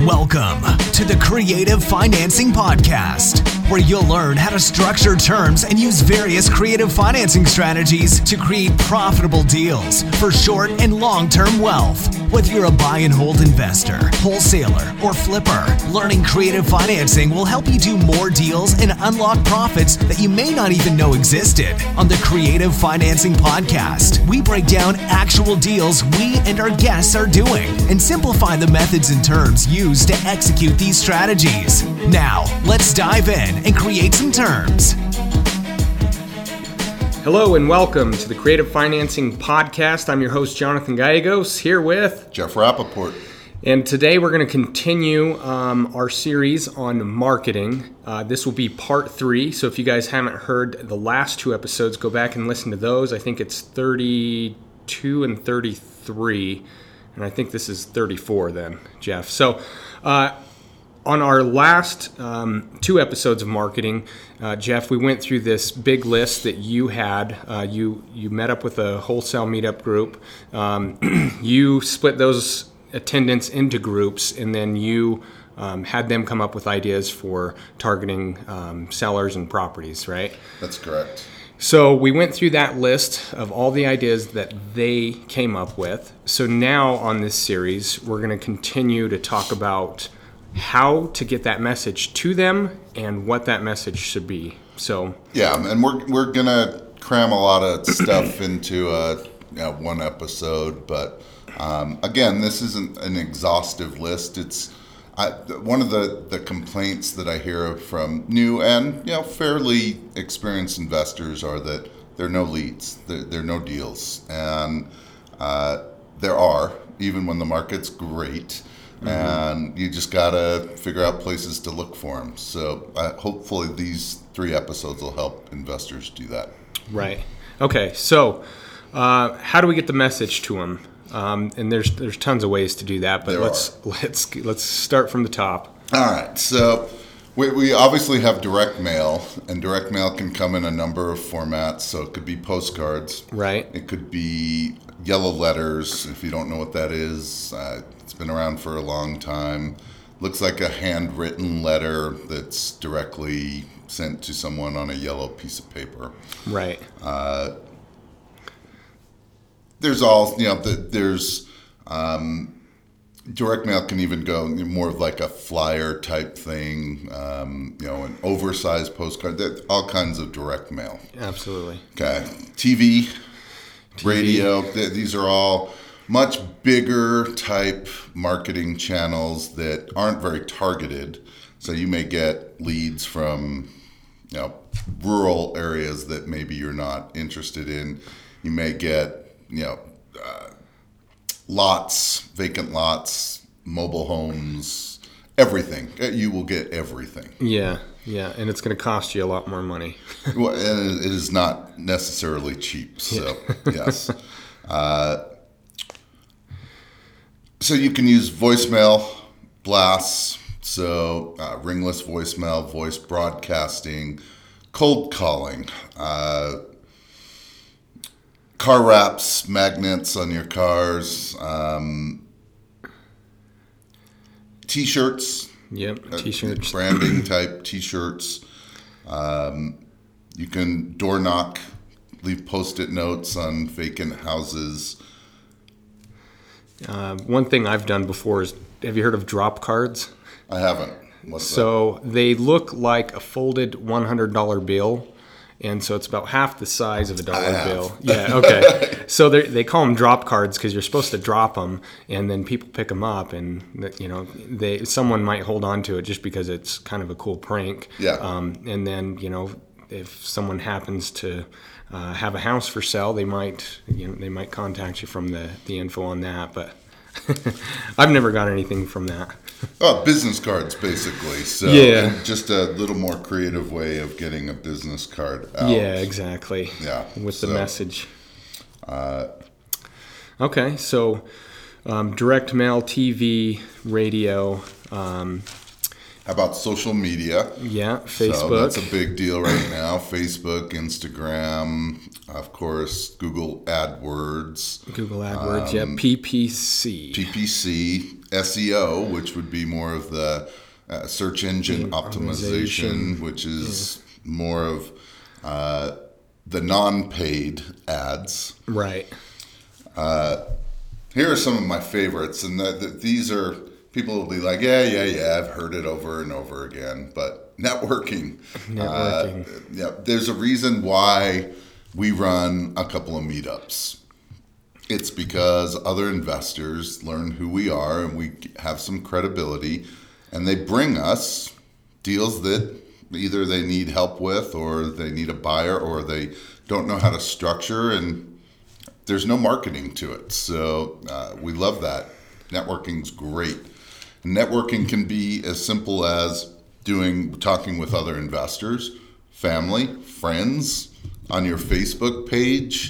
Welcome to the Creative Financing Podcast, where you'll learn how to structure terms and use various creative financing strategies to create profitable deals for short and long-term wealth. Whether you're a buy and hold investor, wholesaler, or flipper, learning creative financing will help you do more deals and unlock profits that you may not even know existed. On the Creative Financing Podcast, we break down actual deals we and our guests are doing and simplify the methods and terms used to execute these strategies. Now, let's dive in and create some terms. Hello and welcome to the Creative Financing Podcast. I'm your host, Jonathan Gallegos, here with Jeff Rappaport. And today we're going to continue our series on marketing. This will be part 3. So if you guys haven't heard the last 2 episodes, go back and listen to those. I think it's 32 and 33. And I think this is 34 then, Jeff. So on our last 2 episodes of marketing, Jeff, we went through this big list that you had. You met up with a wholesale meetup group. You split those attendants into groups, and then you had them come up with ideas for targeting sellers and properties, right? That's correct. So we went through that list of all the ideas that they came up with. So now on this series, we're going to continue to talk about how to get that message to them and what that message should be. So yeah, and we're going to cram a lot of stuff into one episode, but again, this isn't an exhaustive list. It's one of the complaints that I hear from new and fairly experienced investors are that there are no leads, there are no deals, and there are, even when the market's great, and you just gotta figure out places to look for them. So hopefully these 3 episodes will help investors do that. Right. Okay. So how do we get the message to them? And there's tons of ways to do that, but let's start from the top. All right. So we obviously have direct mail, and direct mail can come in a number of formats. So it could be postcards. Right. It could be yellow letters. If you don't know what that is, it's been around for a long time. Looks like a handwritten letter that's directly sent to someone on a yellow piece of paper. Right. There's direct mail can even go more of like a flyer type thing, an oversized postcard, all kinds of direct mail. Absolutely. Okay. TV, radio, these are all much bigger type marketing channels that aren't very targeted. So you may get leads from, rural areas that maybe you're not interested in. You may get lots, vacant lots, mobile homes, everything. You will get everything. Yeah, and it's going to cost you a lot more money. Well, and it is not necessarily cheap, so yes. So you can use voicemail blasts, so ringless voicemail, voice broadcasting, cold calling, car wraps, magnets on your cars, T-shirts. Yep, T-shirts. Branding type T-shirts. You can door knock, leave Post-it notes on vacant houses. One thing I've done before is, have you heard of drop cards? I haven't. What's that? They look like a folded $100 bill. And so it's about half the size of a dollar bill. Yeah, okay. So they call them drop cards because you're supposed to drop them, and then people pick them up, and someone might hold on to it just because it's kind of a cool prank. Yeah. And then if someone happens to have a house for sale, they might contact you from the info on that. But I've never got anything from that. Oh, business cards, basically. So, yeah. And just a little more creative way of getting a business card out. Yeah, exactly. Yeah. With the message. Okay, so direct mail, TV, radio. How about social media? Yeah, Facebook. So that's a big deal right now. Facebook, Instagram, of course, Google AdWords. Google AdWords, yeah. PPC. PPC. SEO, which would be more of the search engine optimization, which is more of the non-paid ads. Right. Here are some of my favorites, and these are, people will be like, yeah, I've heard it over and over again, but networking. There's a reason why we run a couple of meetups. It's because other investors learn who we are, and we have some credibility, and they bring us deals that either they need help with, or they need a buyer, or they don't know how to structure, and there's no marketing to it. So we love that. Networking's great. Networking can be as simple as talking with other investors, family, friends, on your Facebook page,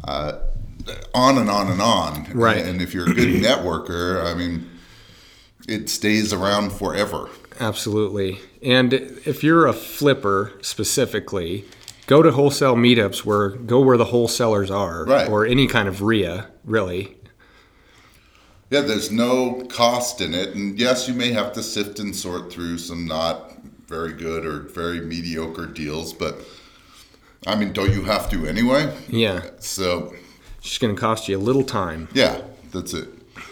on and on and on. Right. And if you're a good networker, I mean, it stays around forever. Absolutely. And if you're a flipper specifically, go to wholesale meetups go where the wholesalers are, right, or any kind of RIA, really. Yeah, there's no cost in it. And yes, you may have to sift and sort through some not very good or very mediocre deals, but I mean, don't you have to anyway? Yeah. So it's just going to cost you a little time. Yeah, that's it.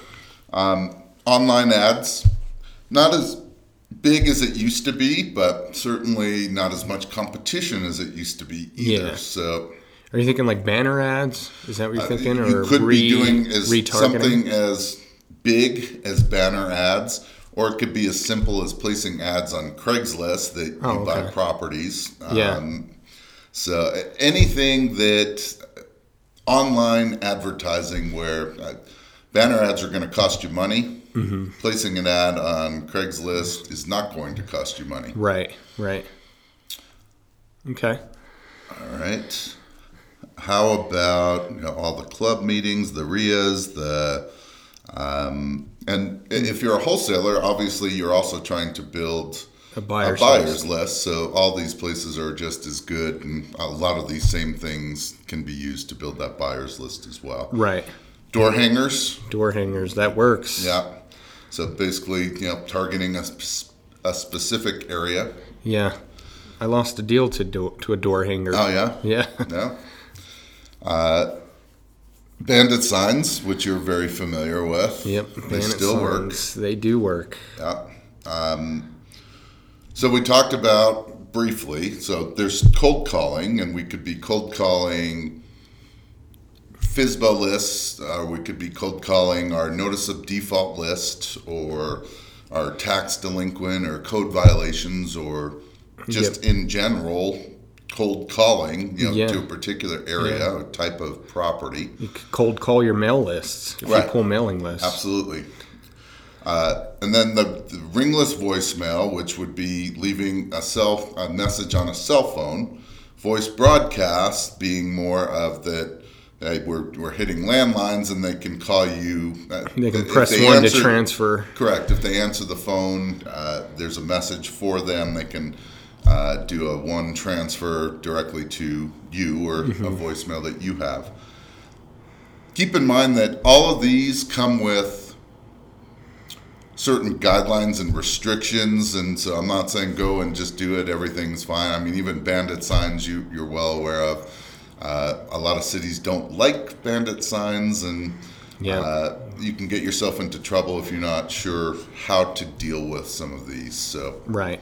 Online ads, not as big as it used to be, but certainly not as much competition as it used to be either. Yeah. So, are you thinking like banner ads? Is that what you're thinking? You or could be doing retargeting? Something as big as banner ads, or it could be as simple as placing ads on Craigslist that you buy properties. So anything that online advertising where banner ads are going to cost you money, placing an ad on Craigslist is not going to cost you money. Right. Okay. All right. How about all the club meetings, the RIAs, and if you're a wholesaler, obviously you're also trying to build a buyer's list. So all these places are just as good, and a lot of these same things can be used to build that buyer's list as well. Right. Door hangers, that works. Yeah. So basically, targeting a specific area. Yeah. I lost a deal to a door hanger. Oh, yeah? Yeah. Yeah. Bandit signs, which you're very familiar with. Yep. They still work. They do work. Yeah. So we talked about briefly, so there's cold calling, and we could be cold calling FSBO lists, we could be cold calling our notice of default list, or our tax delinquent, or code violations, or just in general cold calling, to a particular area or type of property. You could cold call your mail lists if you pull mailing lists. Absolutely. And then the ringless voicemail, which would be leaving a message on a cell phone. Voice broadcast being more of that. We're hitting landlines, and they can call you. They can press one to transfer. Correct. If they answer the phone, there's a message for them. They can do a one transfer directly to you, or a voicemail that you have. Keep in mind that all of these come with certain guidelines and restrictions, and so I'm not saying go and just do it. Everything's fine. I mean, even bandit signs, you're well aware of. A lot of cities don't like bandit signs, and you can get yourself into trouble if you're not sure how to deal with some of these. So right.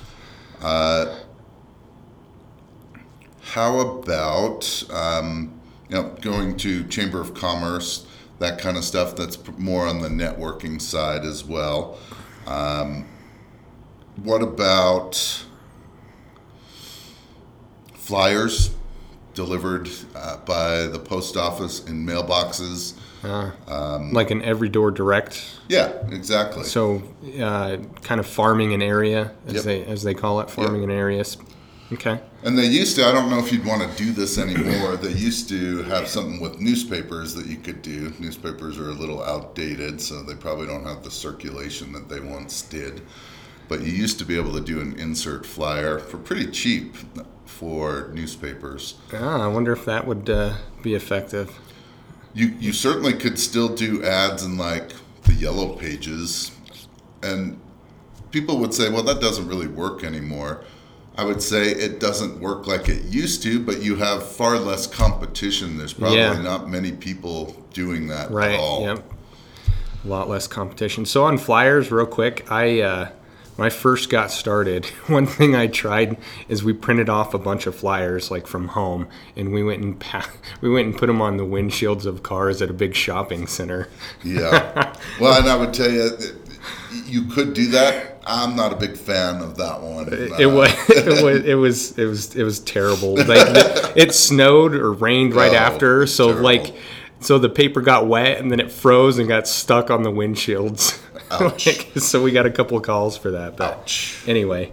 How about going to Chamber of Commerce, that kind of stuff? That's more on the networking side as well. What about flyers delivered by the post office in mailboxes? Like an every door direct. Yeah, exactly. So kind of farming an area, as they call it, farming an area. Okay. And they used to, I don't know if you'd want to do this anymore, they used to have something with newspapers that you could do. Newspapers are a little outdated, so they probably don't have the circulation that they once did. But you used to be able to do an insert flyer for pretty cheap for newspapers. I wonder if that would be effective. You certainly could still do ads in like the Yellow Pages, and people would say, well, that doesn't really work anymore. I would say it doesn't work like it used to, but you have far less competition. There's probably not many people doing that at all. Yep. A lot less competition. So on flyers, real quick, when I first got started, one thing I tried is we printed off a bunch of flyers like from home, and we went and put them on the windshields of cars at a big shopping center. Yeah. Well, and I would tell you, you could do that. I'm not a big fan of that one. It was terrible. Like it snowed or rained right after, so terrible. So the paper got wet and then it froze and got stuck on the windshields. So we got a couple of calls for that. But ouch. Anyway.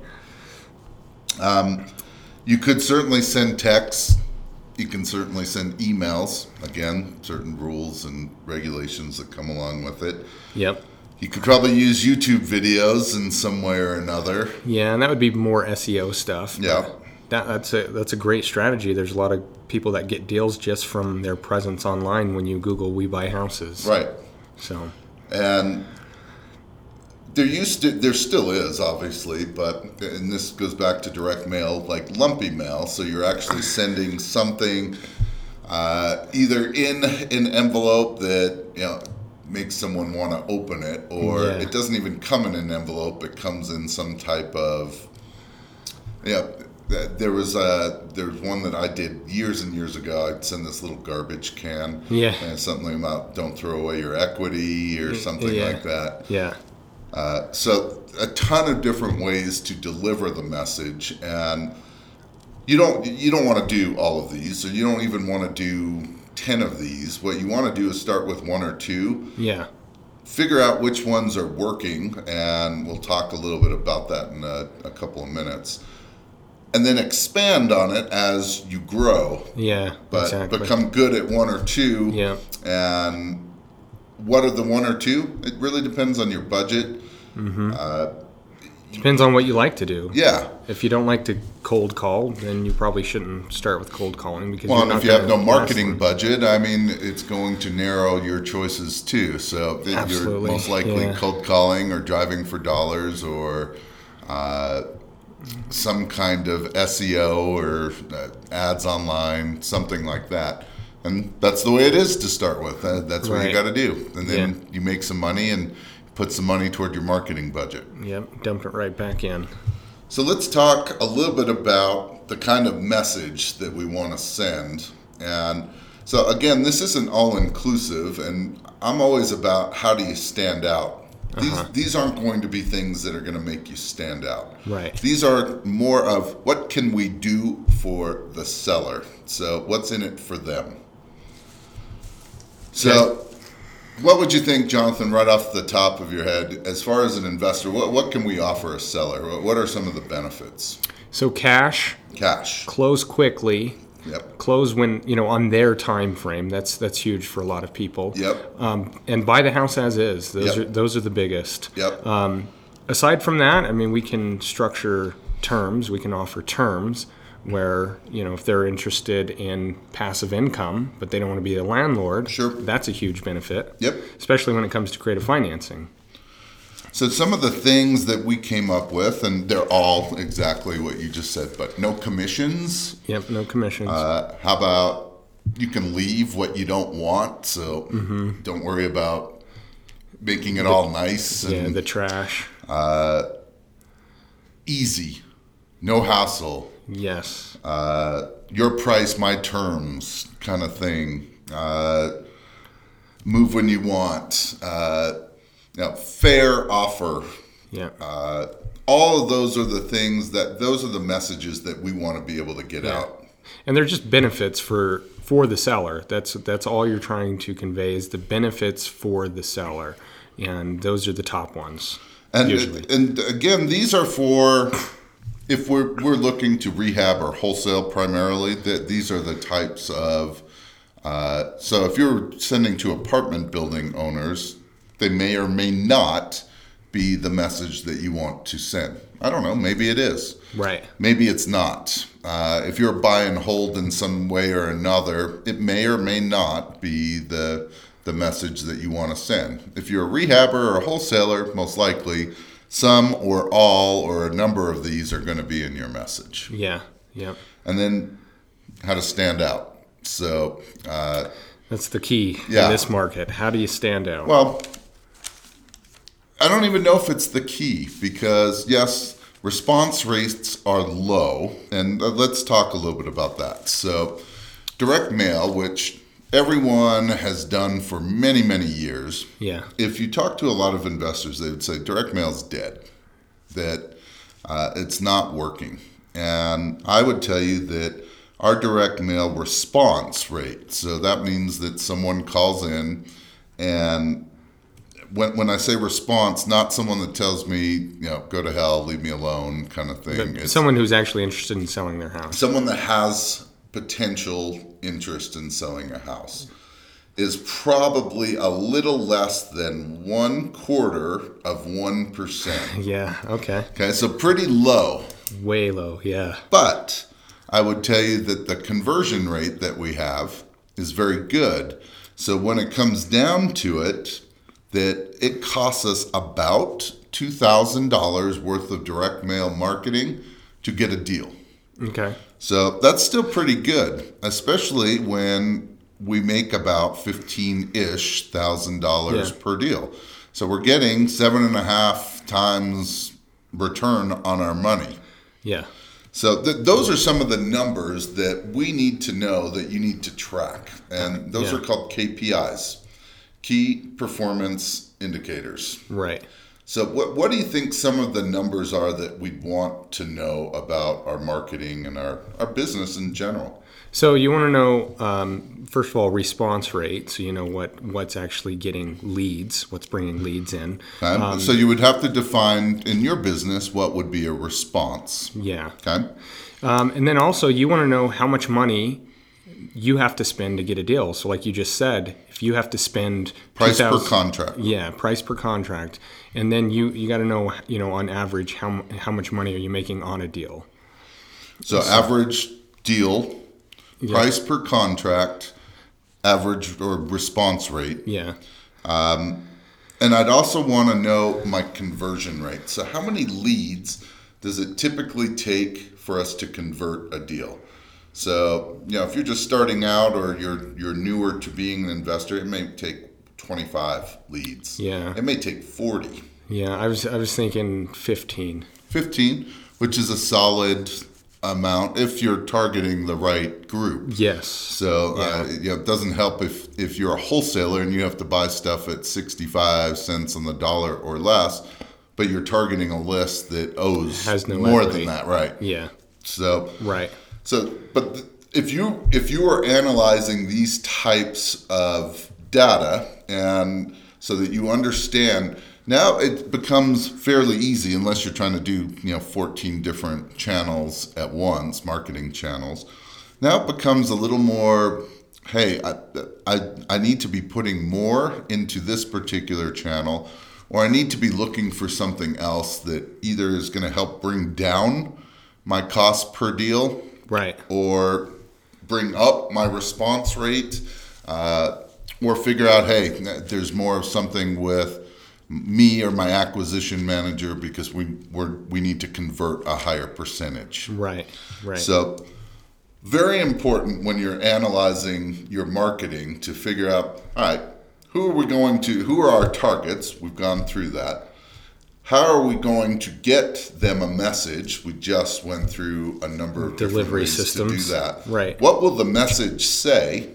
You could certainly send texts. You can certainly send emails. Again, certain rules and regulations that come along with it. Yep. You could probably use YouTube videos in some way or another. Yeah, and that would be more SEO stuff. Yeah. That's a great strategy. There's a lot of people that get deals just from their presence online when you Google "We Buy Houses." Right. So. And there still is, obviously, and this goes back to direct mail, like lumpy mail. So you're actually sending something either in an envelope that makes someone want to open it, or it doesn't even come in an envelope. It comes in some type of There was one that I did years and years ago. I'd send this little garbage can, and something about don't throw away your equity or something like that. Yeah. So a ton of different ways to deliver the message, and you don't want to do all of these, so you don't even want to do 10 of these. What you want to do is start with one or two. Yeah. Figure out which ones are working, and we'll talk a little bit about that in a couple of minutes. And then expand on it as you grow. Yeah, but exactly. Become good at one or two. Yeah. And what are the one or two? It really depends on your budget. Mm-hmm. Depends on what you like to do. Yeah. If you don't like to cold call, then you probably shouldn't start with cold calling. Because if you have no marketing budget, I mean, it's going to narrow your choices too. So you're most likely cold calling or driving for dollars or some kind of SEO or ads online, something like that. And that's the way it is to start with. That's what you got to do. And then you make some money and put some money toward your marketing budget. Yep, dump it right back in. So let's talk a little bit about the kind of message that we want to send. And so again, this isn't all-inclusive, and I'm always about how do you stand out. These aren't going to be things that are going to make you stand out. Right. These are more of what can we do for the seller. So what's in it for them. So what would you think, Jonathan, right off the top of your head, as far as an investor, what can we offer a seller? What are some of the benefits? So cash. Close quickly. Yep. Close when, on their time frame. That's huge for a lot of people. Yep. And buy the house as is. Those are the biggest. Yep. Aside from that, I mean, we can structure terms. We can offer terms where, if they're interested in passive income, but they don't want to be a landlord. Sure. That's a huge benefit. Yep. Especially when it comes to creative financing. So some of the things that we came up with, and they're all exactly what you just said, but no commissions. Yep, no commissions. How about you can leave what you don't want, so don't worry about making it all nice. And the trash. Easy. No hassle. Yes. Your price, my terms kind of thing. Move when you want. Fair offer. Yeah. All of those are the things those are the messages that we want to be able to get out. And they're just benefits for the seller. That's all you're trying to convey is the benefits for the seller. And those are the top ones. Usually. And again, these are for if we're looking to rehab or wholesale primarily, these are the types of so if you're sending to apartment building owners, they may or may not be the message that you want to send. I don't know. Maybe it is. Right. Maybe it's not. If you're buy and hold in some way or another, it may or may not be the the message that you want to send. If you're a rehabber or a wholesaler, most likely some or all or a number of these are going to be in your message. Yeah. Yep. And then how to stand out. So that's the key in this market. How do you stand out? Well, I don't even know if it's the key because, yes, response rates are low. And let's talk a little bit about that. So direct mail, which everyone has done for many, many years. Yeah. If you talk to a lot of investors, they would say direct mail is dead, that it's not working. And I would tell you that our direct mail response rate, so that means that someone calls in, and when I say response, not someone that tells me, go to hell, leave me alone kind of thing. It's someone who's actually interested in selling their house. Someone that has potential interest in selling a house is probably a little less than 1/4%. Yeah, okay. Okay, so pretty low. Way low, yeah. But I would tell you that the conversion rate that we have is very good. So when it comes down to it, that it costs us about $2,000 worth of direct mail marketing to get a deal. Okay. So that's still pretty good, especially when we make about $15,000 per deal. So we're getting 7.5 times return on our money. Yeah. So those are some of the numbers that we need to know that you need to track. And those are called KPIs, key performance indicators. Right. So what do you think some of the numbers are that we want to know about our marketing and our business in general? So you want to know, first of all, response rate. So you know what's actually getting leads, what's bringing leads in. So you would have to define in your business what would be a response. Yeah. Okay. And then also you want to know how much money you have to spend to get a deal. So like you just said, if you have to spend price per contract. Yeah, price per contract. And then you got to know, on average, how much money are you making on a deal? So average deal, price per contract, average or response rate. Yeah. And I'd also want to know my conversion rate. So how many leads does it typically take for us to convert a deal? So, if you're just starting out or you're newer to being an investor, it may take 25 leads. Yeah. It may take 40. Yeah, I was thinking 15. 15, which is a solid amount if you're targeting the right group. Yes. So it doesn't help if you're a wholesaler and you have to buy stuff at 65 cents on the dollar or less, but you're targeting a list that has no more equity than that, right? Yeah. So right. So, but if you are analyzing these types of data, and so that you understand, now it becomes fairly easy unless you're trying to do 14 different channels at once, marketing channels. Now it becomes a little more, hey, I need to be putting more into this particular channel, or I need to be looking for something else that either is going to help bring down my cost per deal, right, or bring up my response rate, or figure out, hey, there's more of something with me or my acquisition manager because we need to convert a higher percentage. Right. So very important when you're analyzing your marketing to figure out, all right, who are our targets? We've gone through that. How are we going to get them a message? We just went through a number of delivery systems to do that. Right. What will the message say?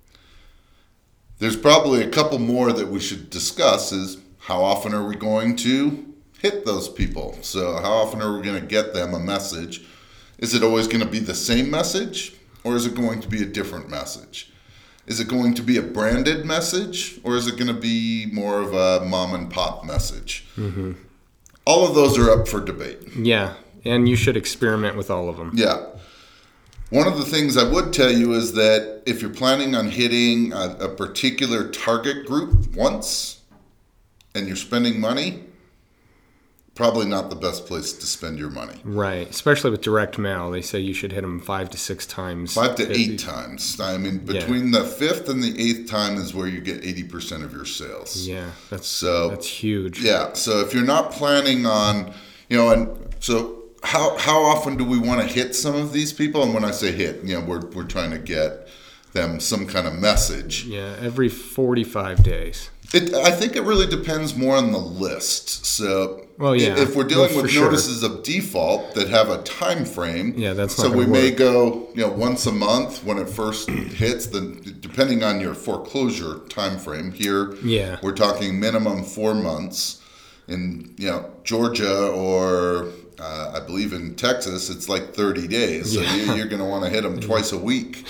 There's probably a couple more that we should discuss is how often are we going to hit those people? So how often are we going to get them a message? Is it always going to be the same message, or is it going to be a different message? Is it going to be a branded message, or is it going to be more of a mom and pop message? Mm-hmm. All of those are up for debate. Yeah, and you should experiment with all of them. Yeah. One of the things I would tell you is that if you're planning on hitting a particular target group once and you're spending money, probably not the best place to spend your money. Right, especially with direct mail. They say you should hit them 5 to 6 times. 5 to 8 times. I mean, between the 5th and the 8th time is where you get 80% of your sales. Yeah, that's huge. Yeah, so if you're not planning on, and so how often do we want to hit some of these people? And when I say hit, we're trying to get them some kind of message. Yeah, every 45 days. I think it really depends more on the list. So if we're dealing with notices of default that have a time frame, that's not so we work. may go once a month when it first hits, depending on your foreclosure time frame. Here, we're talking minimum 4 months. In Georgia or I believe in Texas, it's like 30 days. So you're going to want to hit them twice a week.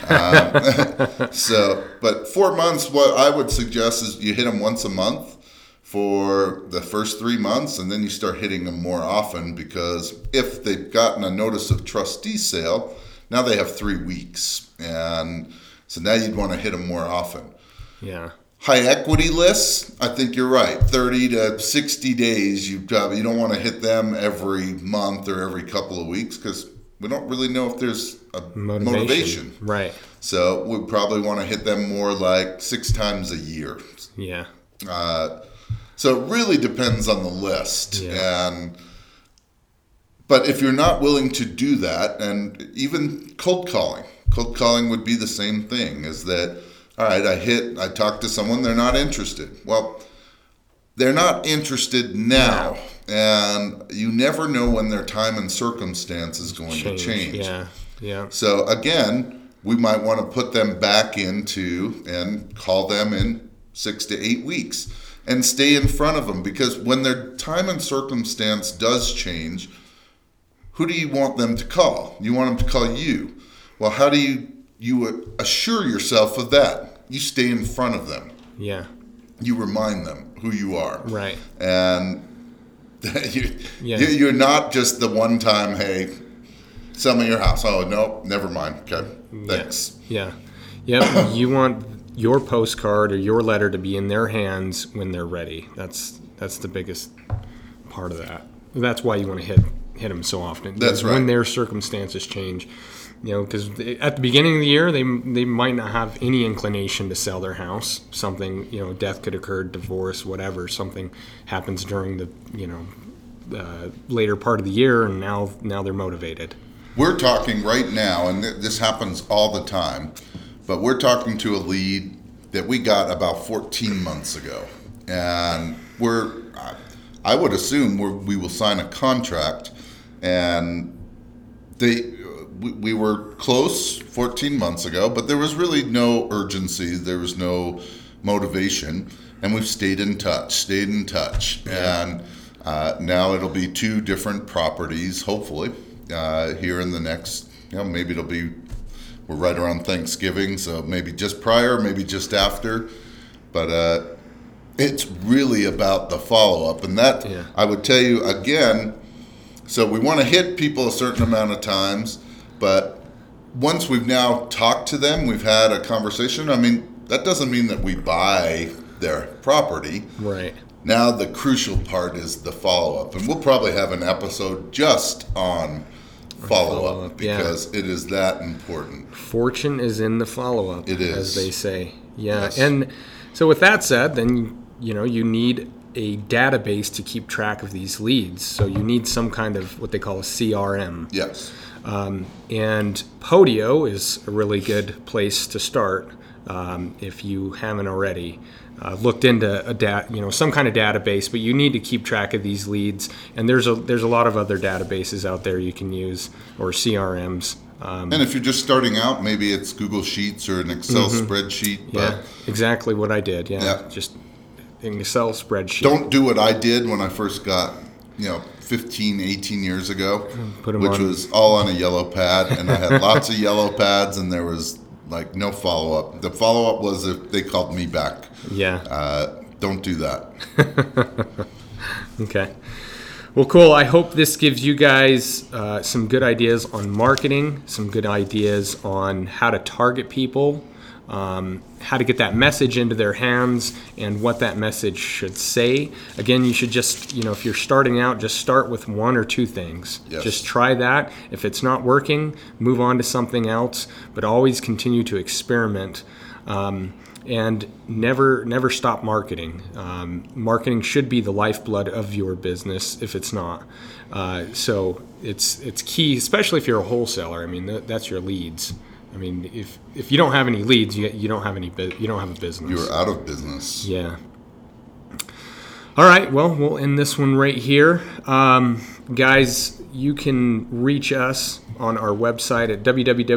But 4 months, what I would suggest is you hit them once a month for the first 3 months, and then you start hitting them more often, because if they've gotten a notice of trustee sale, now they have 3 weeks. And so now you'd want to hit them more often. Yeah. High equity lists, I think you're right. 30 to 60 days, you don't want to hit them every month or every couple of weeks, because we don't really know if there's a motivation. Right. So we probably want to hit them more like 6 times a year. Yeah. So it really depends on the list. Yeah. But if you're not willing to do that, and even cold calling would be the same thing, is that, all right, I talked to someone, they're not interested. Well, they're not interested now, and you never know when their time and circumstance is going to change. Yeah. So again, we might want to put them back into and call them in 6 to 8 weeks and stay in front of them, because when their time and circumstance does change, who do you want them to call? You want them to call you. Well, how do you assure yourself of that? You stay in front of them. Yeah. You remind them who you are. Right. And you're not just the one time, hey, sell me your house. Oh, no, never mind. Okay, thanks. Yeah. You want your postcard or your letter to be in their hands when they're ready. That's the biggest part of that. That's why you want to hit them so often. That's right. When their circumstances change. Because at the beginning of the year, they might not have any inclination to sell their house. Something, death could occur, divorce, whatever. Something happens during the, later part of the year, and now they're motivated. We're talking right now, and this happens all the time, but we're talking to a lead that we got about 14 months ago. And I would assume we will sign a contract, and we were close 14 months ago, but there was really no urgency. There was no motivation, and we've stayed in touch. And now it'll be 2 different properties, hopefully, here in the next, maybe we're right around Thanksgiving, so maybe just prior, maybe just after. But it's really about the follow-up. And that, I would tell you again, so we want to hit people a certain amount of times, but once we've now talked to them, we've had a conversation, that doesn't mean that we buy their property. Right. Now the crucial part is the follow-up. And we'll probably have an episode just on follow-up because it is that important. Fortune is in the follow-up, it is, as they say. Yeah. Yes. And so with that said, then, you need a database to keep track of these leads. So you need some kind of what they call a CRM. Yes. And Podio is a really good place to start if you haven't already looked into some kind of database. But you need to keep track of these leads, and there's a lot of other databases out there you can use, or CRMs. And if you're just starting out, maybe it's Google Sheets or an Excel spreadsheet. But exactly what I did. Just an Excel spreadsheet. Don't do what I did when I first got 15, 18 years ago, which was all on a yellow pad, and I had lots of yellow pads, and there was like no follow-up. The follow-up was if they called me back. Don't do that. Okay. Well, cool. I hope this gives you guys some good ideas on marketing, some good ideas on how to target people, how to get that message into their hands and what that message should say. Again, you should just, if you're starting out, just start with one or two things. Yes. Just try that. If it's not working, move on to something else, but always continue to experiment. And never stop marketing. Marketing should be the lifeblood of your business if it's not. So it's key, especially if you're a wholesaler. I mean, that's your leads. I mean, if you don't have any leads, you don't have a business. You're out of business. Yeah. All right. Well, we'll end this one right here. Guys, you can reach us on our website at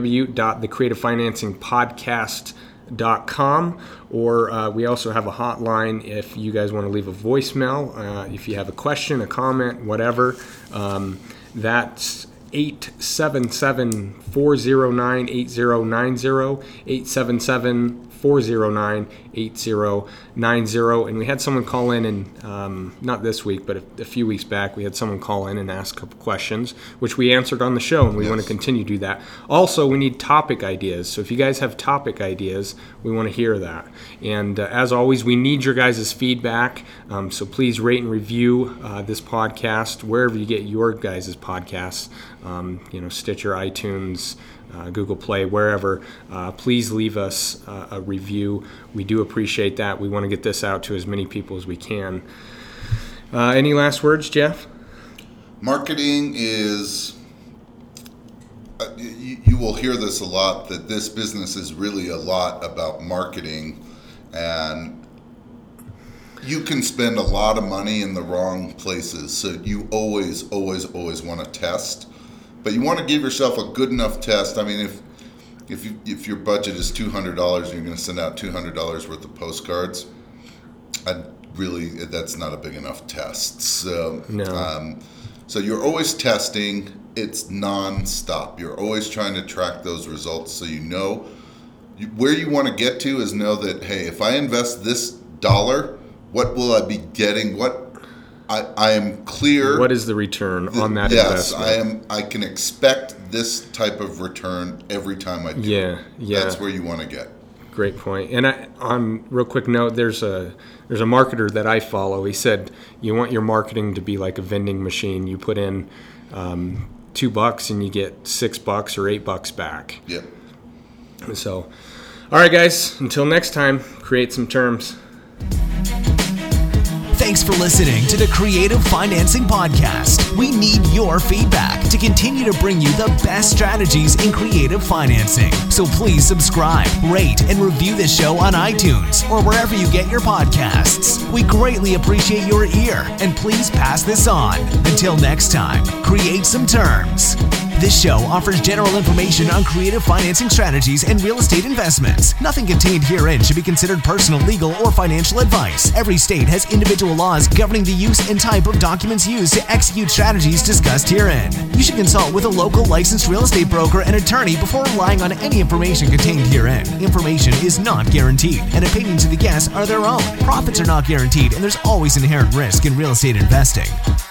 www.thecreativefinancingpodcast.com, or we also have a hotline if you guys want to leave a voicemail. If you have a question, a comment, whatever, that's 877-409-8090, 877-409-8090. And we had someone call in, and not this week, but a few weeks back, we had someone call in and ask a couple questions, which we answered on the show, and we want to continue to do that. Also, we need topic ideas. So if you guys have topic ideas, we want to hear that. And as always, we need your guys' feedback. So please rate and review this podcast wherever you get your guys' podcasts. Stitcher, iTunes, Google Play, wherever. Please leave us a review. We do appreciate that. We want to get this out to as many people as we can. Any last words, Jeff? Marketing is, you will hear this a lot, that this business is really a lot about marketing, and you can spend a lot of money in the wrong places. So you always want to test. But you want to give yourself a good enough test. I mean, if your budget is $200 and you're going to send out $200 worth of postcards, that's not a big enough test. So, no. So you're always testing. It's nonstop. You're always trying to track those results, so where you want to get to is know that, hey, if I invest this $1, what will I be getting? I am clear. What is the return on that investment? Yes, I can expect this type of return every time I do. Yeah. That's where you want to get. Great point. And on real quick note, there's a marketer that I follow. He said you want your marketing to be like a vending machine. You put in $2 and you get $6 or $8 back. Yep. So, all right, guys. Until next time, create some terms. Thanks for listening to the Creative Financing Podcast. We need your feedback to continue to bring you the best strategies in creative financing. So please subscribe, rate, and review this show on iTunes or wherever you get your podcasts. We greatly appreciate your ear, and please pass this on. Until next time, create some terms. This show offers general information on creative financing strategies and real estate investments. Nothing contained herein should be considered personal, legal, or financial advice. Every state has individual laws governing the use and type of documents used to execute strategies discussed herein. You should consult with a local licensed real estate broker and attorney before relying on any information contained herein. Information is not guaranteed, and opinions of the guests are their own. Profits are not guaranteed, and there's always inherent risk in real estate investing.